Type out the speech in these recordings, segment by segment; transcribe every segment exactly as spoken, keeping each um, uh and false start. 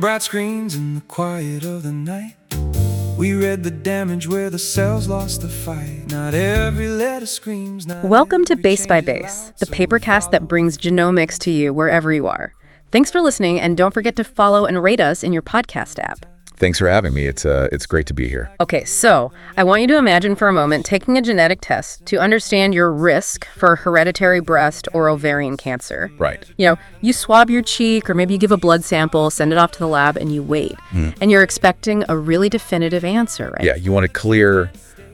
bright screens in the quiet of the night. We read the damage where the cells lost the fight. Not every letter screams. Not Welcome to every Base by change Base, loud, the so papercast that follow. brings genomics to you wherever you are. Thanks for listening, and don't forget to follow and rate us in your podcast app. Thanks for having me. It's uh, it's great to be here. Okay, so I want you to imagine for a moment taking a genetic test to understand your risk for hereditary breast or ovarian cancer. Right. You know, you swab your cheek, or maybe you give a blood sample, send it off to the lab, and you wait. Mm. And you're expecting a really definitive answer, right? Yeah, you want a clear,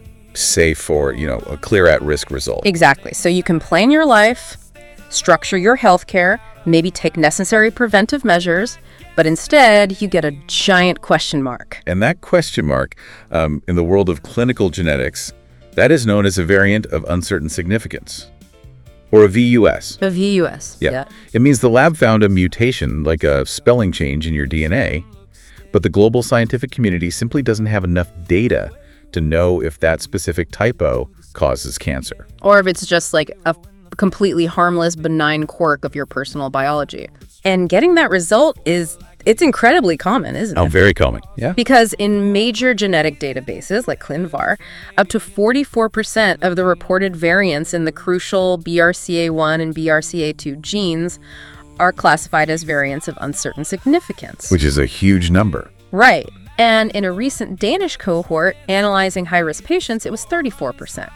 safe, or, you know, a clear at-risk result. Exactly. So you can plan your life, structure your healthcare, maybe take necessary preventive measures, but instead you get a giant question mark. And that question mark, um, in the world of clinical genetics, that is known as a variant of uncertain significance, or a V U S. A V U S. Yeah. yeah. It means the lab found a mutation, like a spelling change in your D N A, but the global scientific community simply doesn't have enough data to know if that specific typo causes cancer. Or if it's just like a completely harmless, benign quirk of your personal biology. And getting that result is, it's incredibly common, isn't it? Oh, very common. Yeah. Because in major genetic databases like ClinVar, up to forty-four percent of the reported variants in the crucial B R C A one and B R C A two genes are classified as variants of uncertain significance. Which is a huge number. Right. And in a recent Danish cohort analyzing high-risk patients, it was thirty-four percent.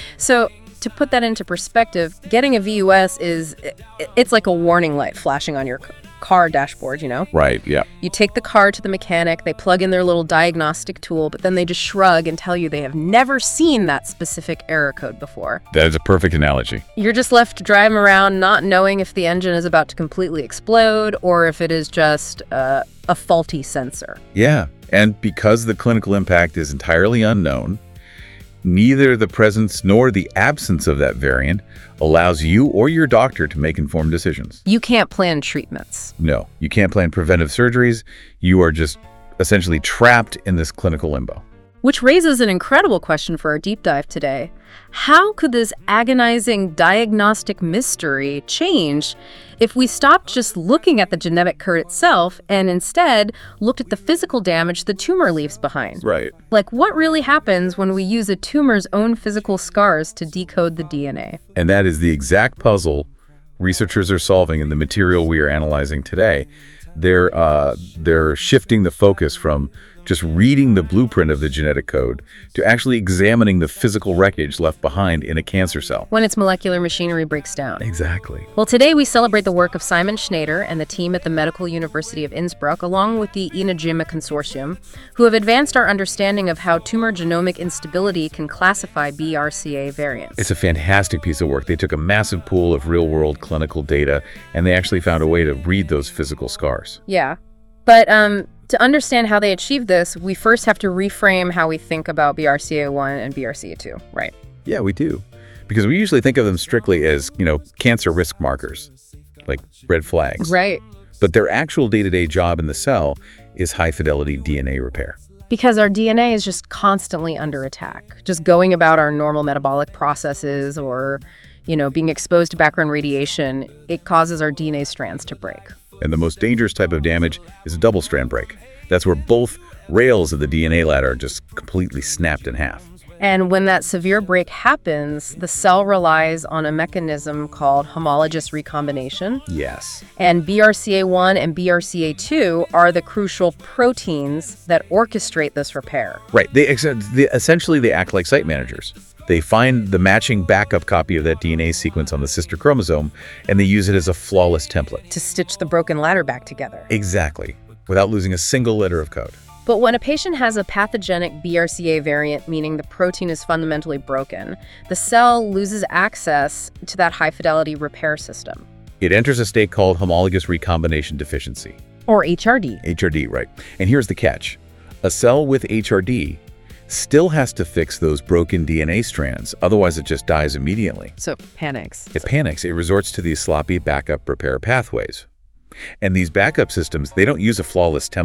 So to put that into perspective, getting a V U S is, it's like a warning light flashing on your car dashboard, you know? Right, yeah. You take the car to the mechanic, they plug in their little diagnostic tool, but then they just shrug and tell you they have never seen that specific error code before. That is a perfect analogy. You're just left driving around not knowing if the engine is about to completely explode or if it is just uh, a faulty sensor. Yeah, and because the clinical impact is entirely unknown, neither the presence nor the absence of that variant allows you or your doctor to make informed decisions. You can't plan treatments. No, you can't plan preventive surgeries. You are just essentially trapped in this clinical limbo. Which raises an incredible question for our deep dive today. How could this agonizing diagnostic mystery change if we stopped just looking at the genetic code itself and instead looked at the physical damage the tumor leaves behind? Right. Like, what really happens when we use a tumor's own physical scars to decode the D N A? And that is the exact puzzle researchers are solving in the material we are analyzing today. They're, uh, they're shifting the focus from just reading the blueprint of the genetic code to actually examining the physical wreckage left behind in a cancer cell. When its molecular machinery breaks down. Exactly. Well, today we celebrate the work of Simon Schneider and the team at the Medical University of Innsbruck, along with the INAGIMA Consortium, who have advanced our understanding of how tumor genomic instability can classify B R C A variants. It's a fantastic piece of work. They took a massive pool of real-world clinical data, and they actually found a way to read those physical scars. Yeah, but um. To understand how they achieved this, we first have to reframe how we think about B R C A one and B R C A two, right? Yeah, we do. Because we usually think of them strictly as, you know, cancer risk markers, like red flags. Right. But their actual day-to-day job in the cell is high-fidelity D N A repair. Because our D N A is just constantly under attack, just going about our normal metabolic processes or, you know, being exposed to background radiation, it causes our D N A strands to break. And the most dangerous type of damage is a double-strand break. That's where both rails of the D N A ladder are just completely snapped in half. And when that severe break happens, the cell relies on a mechanism called homologous recombination. Yes. And B R C A one and B R C A two are the crucial proteins that orchestrate this repair. Right. They, they essentially, they act like site managers. They find the matching backup copy of that D N A sequence on the sister chromosome, and they use it as a flawless template. To stitch the broken ladder back together. Exactly, without losing a single letter of code. But when a patient has a pathogenic B R C A variant, meaning the protein is fundamentally broken, the cell loses access to that high-fidelity repair system. It enters a state called homologous recombination deficiency. Or H R D. H R D, right. And here's the catch. A cell with H R D still has to fix those broken D N A strands, otherwise it just dies immediately. So it panics. It panics. It resorts to these sloppy backup repair pathways. And these backup systems, they don't use a flawless template.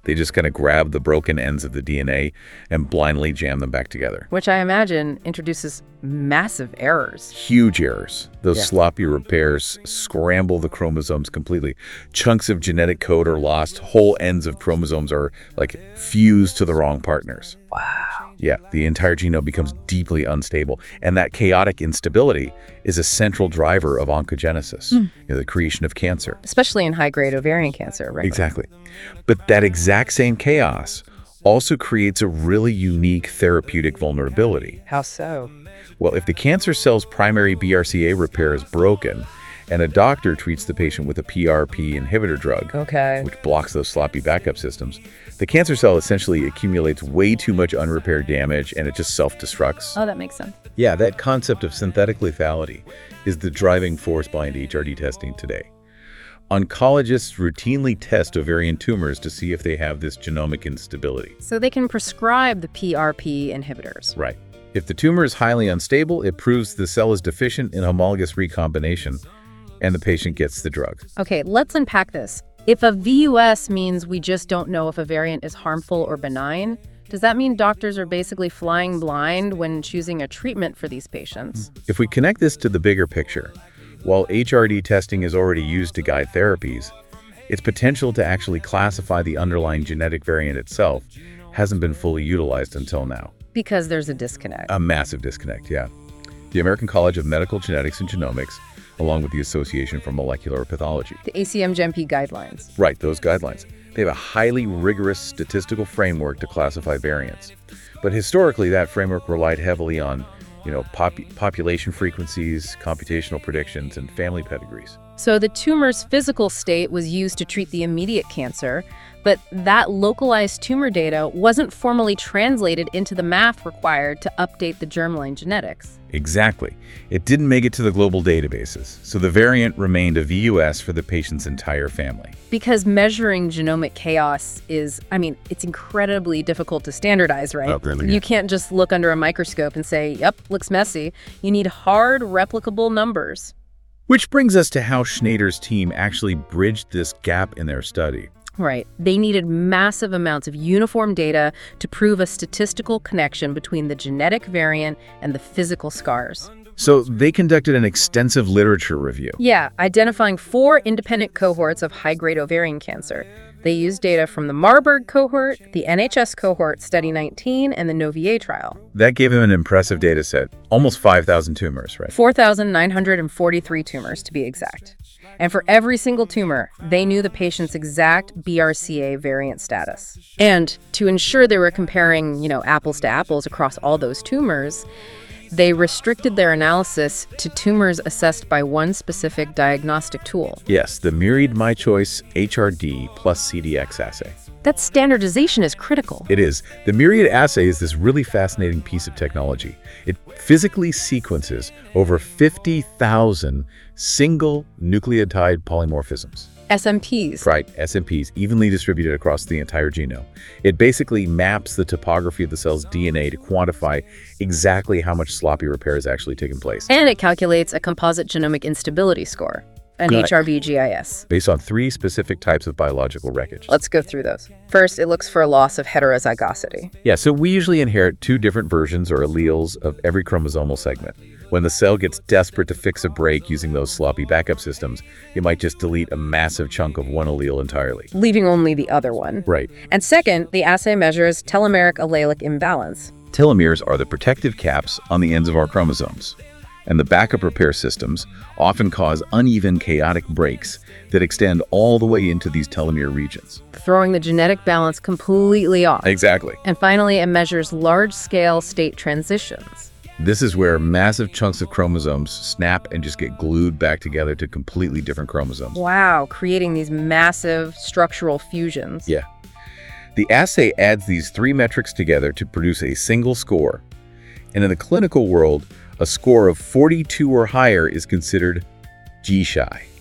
They just kind of grab the broken ends of the D N A and blindly jam them back together. Which I imagine introduces massive errors. Huge errors. Those Yeah. sloppy repairs scramble the chromosomes completely. Chunks of genetic code are lost. Whole ends of chromosomes are like fused to the wrong partners. Wow. Yeah, the entire genome becomes deeply unstable. And that chaotic instability is a central driver of oncogenesis, you know, the creation of cancer. Especially in high-grade ovarian cancer, right? Exactly. But that exact same chaos also creates a really unique therapeutic vulnerability. How so? Well, if the cancer cell's primary B R C A repair is broken, and a doctor treats the patient with a P R P inhibitor drug, Okay. which blocks those sloppy backup systems, the cancer cell essentially accumulates way too much unrepaired damage and it just self-destructs. Oh, that makes sense. Yeah, that concept of synthetic lethality is the driving force behind H R D testing today. Oncologists routinely test ovarian tumors to see if they have this genomic instability. So they can prescribe the P R P inhibitors. Right. If the tumor is highly unstable, it proves the cell is deficient in homologous recombination, and the patient gets the drug. Okay, let's unpack this. If a V U S means we just don't know if a variant is harmful or benign, does that mean doctors are basically flying blind when choosing a treatment for these patients? If we connect this to the bigger picture, while H R D testing is already used to guide therapies, its potential to actually classify the underlying genetic variant itself hasn't been fully utilized until now. Because there's a disconnect. A massive disconnect, yeah. The American College of Medical Genetics and Genomics, along with the Association for Molecular Pathology. The A C M G M P guidelines. Right, those guidelines. They have a highly rigorous statistical framework to classify variants. But historically, that framework relied heavily on, you know, pop population frequencies, computational predictions, and family pedigrees. So the tumor's physical state was used to treat the immediate cancer, but that localized tumor data wasn't formally translated into the math required to update the germline genetics. Exactly. It didn't make it to the global databases, so the variant remained a V U S for the patient's entire family. Because measuring genomic chaos is, I mean, it's incredibly difficult to standardize, right? Oh, really? You can't just look under a microscope and say, yep, looks messy. You need hard, replicable numbers. Which brings us to how Schneider's team actually bridged this gap in their study. Right. They needed massive amounts of uniform data to prove a statistical connection between the genetic variant and the physical scars. So they conducted an extensive literature review. Yeah, identifying four independent cohorts of high-grade ovarian cancer. They used data from the Marburg cohort, the N H S cohort, Study nineteen, and the Novier trial. That gave them an impressive data set, almost five thousand tumors, right? four thousand nine hundred forty-three tumors, to be exact. And for every single tumor, they knew the patient's exact B R C A variant status. And to ensure they were comparing, you know, apples to apples across all those tumors, they restricted their analysis to tumors assessed by one specific diagnostic tool. Yes, the Myriad MyChoice H R D plus C D X assay. That standardization is critical. It is. The Myriad assay is this really fascinating piece of technology. It physically sequences over fifty thousand single nucleotide polymorphisms. S M Ps. Right, S M Ps, evenly distributed across the entire genome. It basically maps the topography of the cell's D N A to quantify exactly how much sloppy repair has actually taken place. And it calculates a composite genomic instability score, an Good. H R V G I S. Based on three specific types of biological wreckage. Let's go through those. First, it looks for a loss of heterozygosity. Yeah, so we usually inherit two different versions or alleles of every chromosomal segment. When the cell gets desperate to fix a break using those sloppy backup systems, it might just delete a massive chunk of one allele entirely. Leaving only the other one. Right. And second, the assay measures telomeric allelic imbalance. Telomeres are the protective caps on the ends of our chromosomes, and the backup repair systems often cause uneven, chaotic breaks that extend all the way into these telomere regions. Throwing the genetic balance completely off. Exactly. And finally, it measures large-scale state transitions. This is where massive chunks of chromosomes snap and just get glued back together to completely different chromosomes. Wow, creating these massive structural fusions. Yeah. The assay adds these three metrics together to produce a single score. And in the clinical world, a score of forty-two or higher is considered G-shy.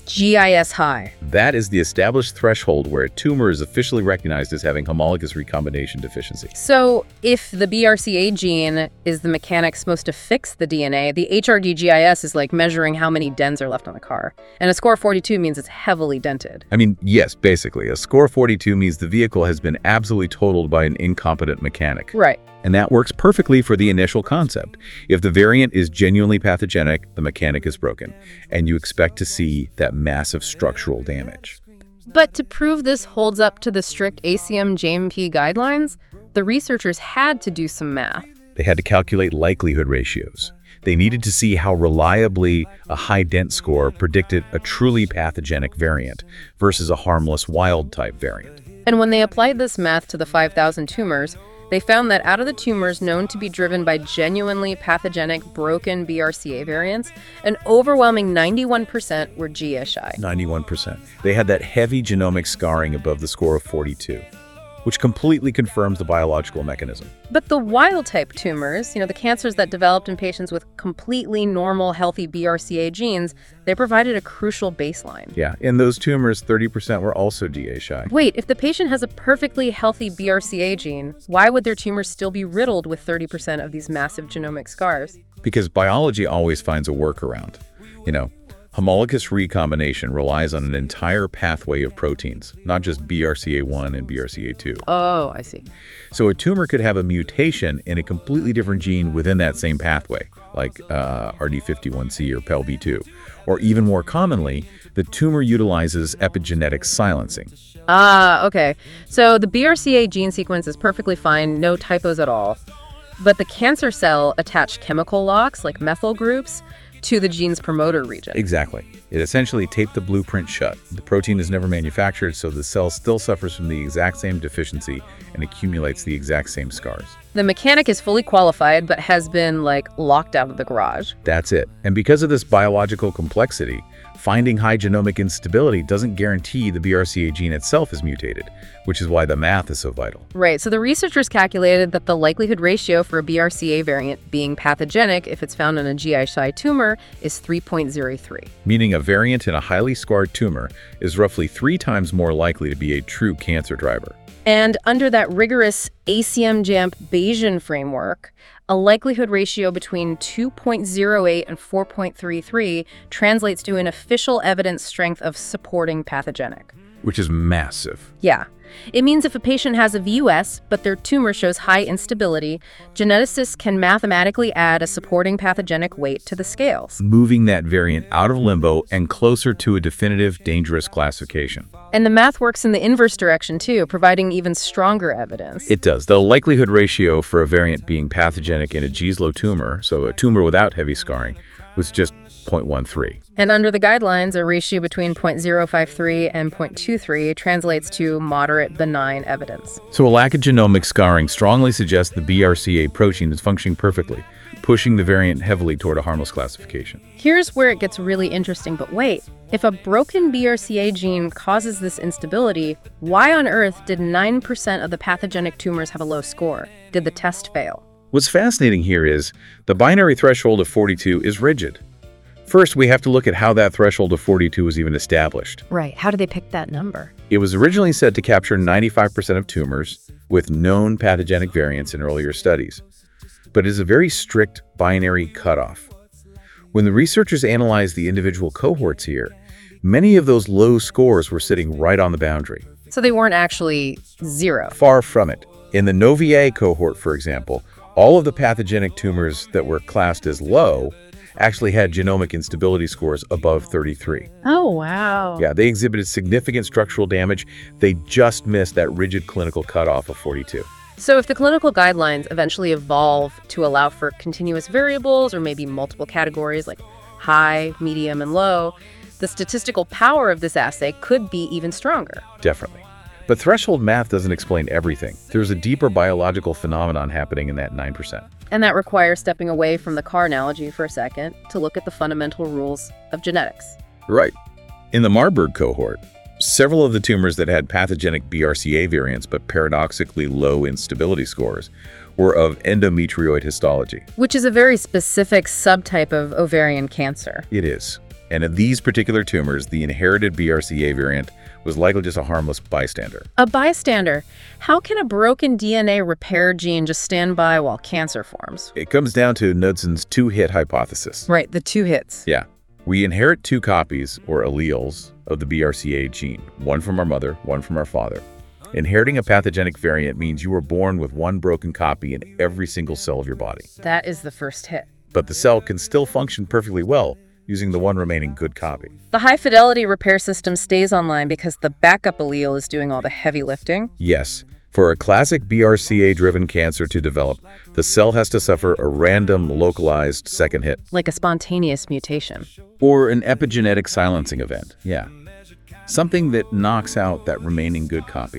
G I S high. That is the established threshold where a tumor is officially recognized as having homologous recombination deficiency. So if the B R C A gene is the mechanic supposed to fix the D N A, the H R D G I S is like measuring how many dents are left on the car. And a score of forty-two means it's heavily dented. I mean, yes, basically. A score of forty-two means the vehicle has been absolutely totaled by an incompetent mechanic. Right. And that works perfectly for the initial concept. If the variant is genuinely pathogenic, the mechanic is broken, and you expect to see that massive structural damage. But to prove this holds up to the strict A C M J M P guidelines, the researchers had to do some math. They had to calculate likelihood ratios. They needed to see how reliably a high dent score predicted a truly pathogenic variant versus a harmless wild-type variant. And when they applied this math to the five thousand tumors, they found that out of the tumors known to be driven by genuinely pathogenic broken B R C A variants, an overwhelming ninety-one percent were G I S-shy. ninety-one percent. They had that heavy genomic scarring above the score of forty-two, which completely confirms the biological mechanism. But the wild-type tumors, you know, the cancers that developed in patients with completely normal, healthy B R C A genes, they provided a crucial baseline. Yeah, in those tumors, thirty percent were also D A-shy. Wait, if the patient has a perfectly healthy B R C A gene, why would their tumors still be riddled with thirty percent of these massive genomic scars? Because biology always finds a workaround. You know, homologous recombination relies on an entire pathway of proteins, not just B R C A one and B R C A two. Oh, I see. So a tumor could have a mutation in a completely different gene within that same pathway, like uh, R D fifty-one C or P E L B two. Or even more commonly, the tumor utilizes epigenetic silencing. Ah, okay. So the B R C A gene sequence is perfectly fine, no typos at all. But the cancer cell attached chemical locks, like methyl groups, to the gene's promoter region. Exactly. It essentially taped the blueprint shut. The protein is never manufactured, so the cell still suffers from the exact same deficiency and accumulates the exact same scars. The mechanic is fully qualified, but has been, like, locked out of the garage. That's it. And because of this biological complexity, finding high genomic instability doesn't guarantee the B R C A gene itself is mutated, which is why the math is so vital. Right, so the researchers calculated that the likelihood ratio for a B R C A variant being pathogenic if it's found in a G I S-shy tumor is three point zero three. Meaning a variant in a highly scarred tumor is roughly three times more likely to be a true cancer driver. And under that rigorous A C M J M P Bayesian framework, a likelihood ratio between two point zero eight and four point three three translates to an official evidence strength of supporting pathogenic. Which is massive. Yeah. It means if a patient has a V U S, but their tumor shows high instability, geneticists can mathematically add a supporting pathogenic weight to the scales. Moving that variant out of limbo and closer to a definitive dangerous classification. And the math works in the inverse direction too, providing even stronger evidence. It does. The likelihood ratio for a variant being pathogenic in a G I S L O tumor, so a tumor without heavy scarring, was just zero point one three. And under the guidelines, a ratio between zero point zero five three and zero point two three translates to moderate benign evidence. So a lack of genomic scarring strongly suggests the B R C A protein is functioning perfectly, pushing the variant heavily toward a harmless classification. Here's where it gets really interesting, but wait. If a broken B R C A gene causes this instability, why on earth did nine percent of the pathogenic tumors have a low score? Did the test fail? What's fascinating here is the binary threshold of forty-two is rigid. First, we have to look at how that threshold of forty-two was even established. Right. How did they pick that number? It was originally said to capture ninety-five percent of tumors with known pathogenic variants in earlier studies, but it is a very strict binary cutoff. When the researchers analyzed the individual cohorts here, many of those low scores were sitting right on the boundary. So they weren't actually zero. Far from it. In the Novier cohort, for example, all of the pathogenic tumors that were classed as low actually had genomic instability scores above thirty-three. Oh, wow. Yeah, they exhibited significant structural damage. They just missed that rigid clinical cutoff of forty-two. So if the clinical guidelines eventually evolve to allow for continuous variables or maybe multiple categories like high, medium, and low, the statistical power of this assay could be even stronger. Definitely. But threshold math doesn't explain everything. There's a deeper biological phenomenon happening in that nine percent. And that requires stepping away from the car analogy for a second to look at the fundamental rules of genetics. Right. In the Marburg cohort, several of the tumors that had pathogenic B R C A variants but paradoxically low instability scores were of endometrioid histology. Which is a very specific subtype of ovarian cancer. It is. And in these particular tumors, the inherited B R C A variant was likely just a harmless bystander. A bystander. How can a broken D N A repair gene just stand by while cancer forms? It comes down to Knudson's two-hit hypothesis. Right, the two hits. Yeah. We inherit two copies, or alleles, of the B R C A gene, one from our mother, one from our father. Inheriting a pathogenic variant means you were born with one broken copy in every single cell of your body. That is the first hit. But the cell can still function perfectly well using the one remaining good copy. The high-fidelity repair system stays online because the backup allele is doing all the heavy lifting? Yes. For a classic B R C A-driven cancer to develop, the cell has to suffer a random, localized second hit. Like a spontaneous mutation. Or an epigenetic silencing event, yeah. Something that knocks out that remaining good copy.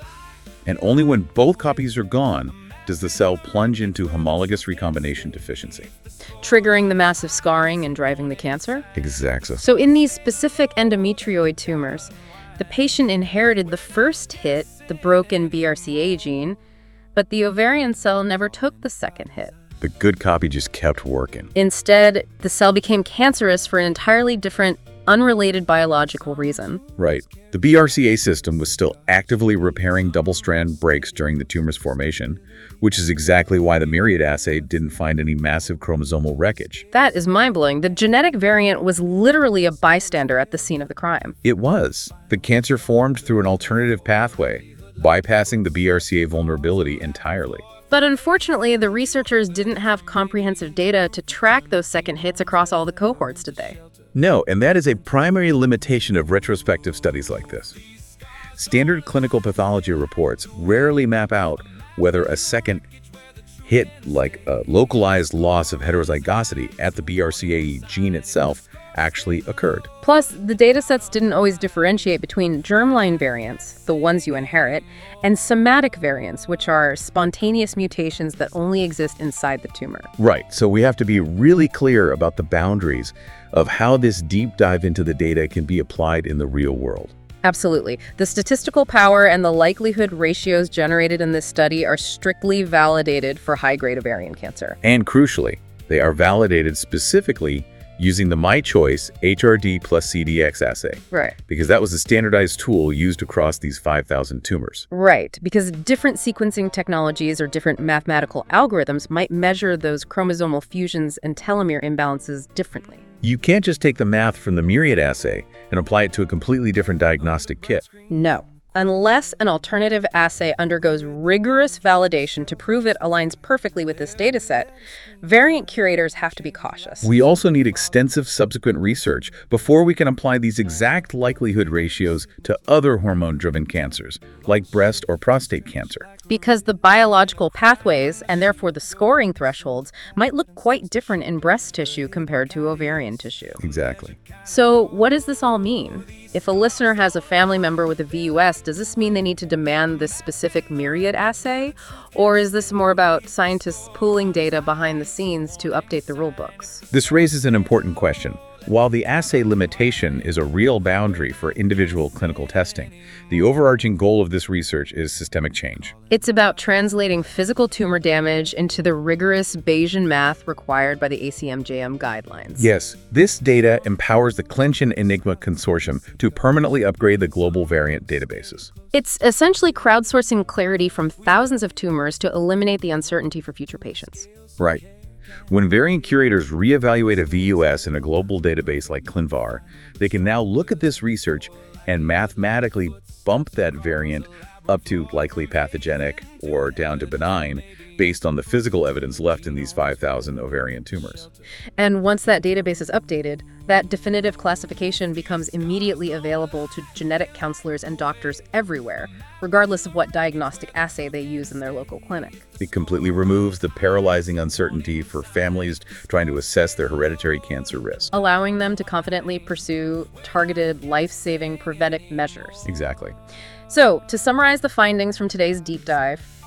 And only when both copies are gone does the cell plunge into homologous recombination deficiency. Triggering the massive scarring and driving the cancer? Exactly. So in these specific endometrioid tumors, the patient inherited the first hit, the broken B R C A gene, but the ovarian cell never took the second hit. The good copy just kept working. Instead, the cell became cancerous for an entirely different, unrelated biological reason. Right. The B R C A system was still actively repairing double-strand breaks during the tumor's formation, which is exactly why the Myriad assay didn't find any massive chromosomal wreckage. That is mind-blowing. The genetic variant was literally a bystander at the scene of the crime. It was. The cancer formed through an alternative pathway, bypassing the B R C A vulnerability entirely. But unfortunately, the researchers didn't have comprehensive data to track those second hits across all the cohorts, did they? No, and that is a primary limitation of retrospective studies like this. Standard clinical pathology reports rarely map out whether a second hit, like a localized loss of heterozygosity at the B R C A gene itself, actually occurred. Plus, the datasets didn't always differentiate between germline variants, the ones you inherit, and somatic variants, which are spontaneous mutations that only exist inside the tumor. Right, so we have to be really clear about the boundaries of how this deep dive into the data can be applied in the real world. Absolutely. The statistical power and the likelihood ratios generated in this study are strictly validated for high-grade ovarian cancer. And crucially, they are validated specifically using the MyChoice H R D plus C D X assay. Right. Because that was a standardized tool used across these five thousand tumors. Right, because different sequencing technologies or different mathematical algorithms might measure those chromosomal fusions and telomere imbalances differently. You can't just take the math from the Myriad assay and apply it to a completely different diagnostic kit. No. Unless an alternative assay undergoes rigorous validation to prove it aligns perfectly with this dataset, variant curators have to be cautious. We also need extensive subsequent research before we can apply these exact likelihood ratios to other hormone-driven cancers, like breast or prostate cancer. Because the biological pathways, and therefore the scoring thresholds, might look quite different in breast tissue compared to ovarian tissue. Exactly. So what does this all mean? If a listener has a family member with a V U S, does this mean they need to demand this specific Myriad assay? Or is this more about scientists pooling data behind the scenes to update the rule books? This raises an important question. While the assay limitation is a real boundary for individual clinical testing, the overarching goal of this research is systemic change. It's about translating physical tumor damage into the rigorous Bayesian math required by the A C M J M guidelines. Yes, this data empowers the CLINCH and Enigma consortium to permanently upgrade the global variant databases. It's essentially crowdsourcing clarity from thousands of tumors to eliminate the uncertainty for future patients. Right. When variant curators reevaluate a V U S in a global database like ClinVar, they can now look at this research and mathematically bump that variant up to likely pathogenic or down to benign based on the physical evidence left in these five thousand ovarian tumors. And once that database is updated, that definitive classification becomes immediately available to genetic counselors and doctors everywhere, regardless of what diagnostic assay they use in their local clinic. It completely removes the paralyzing uncertainty for families trying to assess their hereditary cancer risk. Allowing them to confidently pursue targeted, life-saving preventive measures. Exactly. So, to summarize the findings from today's deep dive,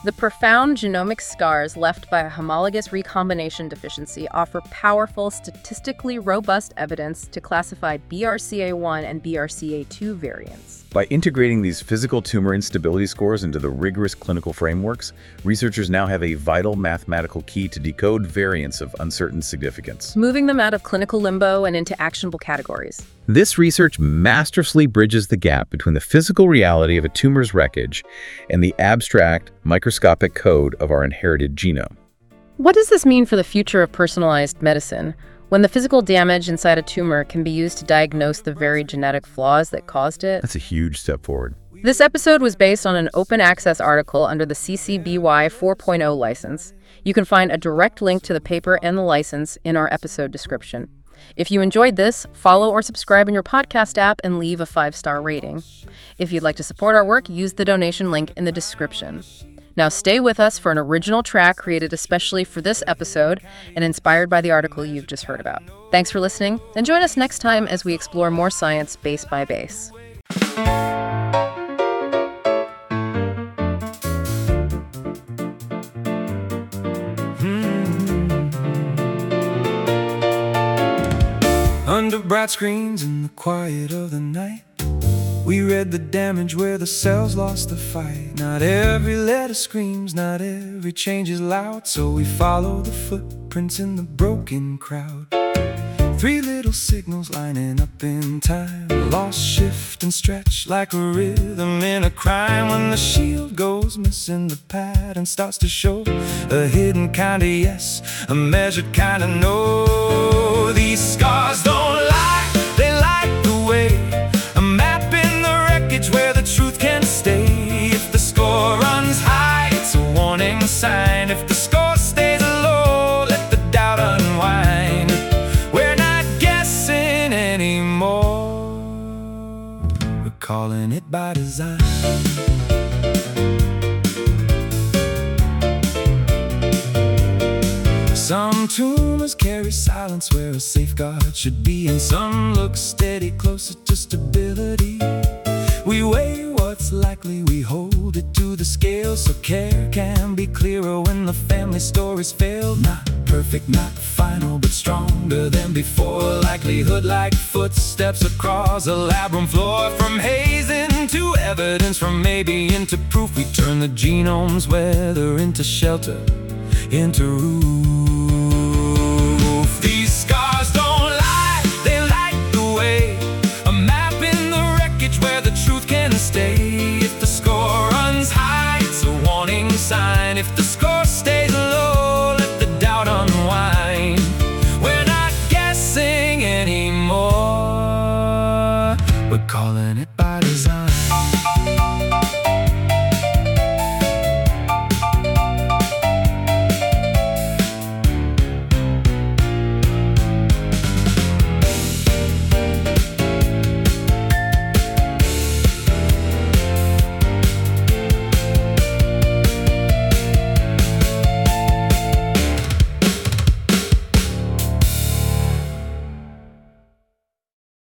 The profound genomic scars left by a homologous recombination deficiency offer powerful, statistically robust evidence to classify B R C A one and B R C A two variants. By integrating these physical tumor instability scores into the rigorous clinical frameworks, researchers now have a vital mathematical key to decode variants of uncertain significance, moving them out of clinical limbo and into actionable categories. This research masterfully bridges the gap between the physical reality of a tumor's wreckage and the abstract, microscopic code of our inherited genome. What does this mean for the future of personalized medicine, when the physical damage inside a tumor can be used to diagnose the very genetic flaws that caused it? That's a huge step forward. This episode was based on an open access article under the C C B Y four point oh license. You can find a direct link to the paper and the license in our episode description. If you enjoyed this, follow or subscribe in your podcast app and leave a five-star rating. If you'd like to support our work, use the donation link in the description. Now stay with us for an original track created especially for this episode and inspired by the article you've just heard about. Thanks for listening, and join us next time as we explore more science base by base. Under bright screens in the quiet of the night, we read the damage where the cells lost the fight. Not every letter screams, not every change is loud, so we follow the footprints in the broken crowd. Three little signals lining up in time, lost, shift, and stretch like a rhythm in a crime. When the shield goes missing, the pattern starts to show, a hidden kind of yes, a measured kind of no. These scars don't lie, they light the way, a map in the wreckage where the truth can stay. If the score runs high, it's a warning sign. If the score stays low, let the doubt unwind. We're not guessing anymore, we're calling it by design. Some tumors carry silence where a safeguard should be, and some look steady, closer to stability. We weigh what's likely, we hold it to the scale, so care can be clearer when the family stories fail. Not perfect, not final, but stronger than before. Likelihood like footsteps across a lab room floor. From haze into evidence, from maybe into proof, we turn the genome's weather into shelter, into roof.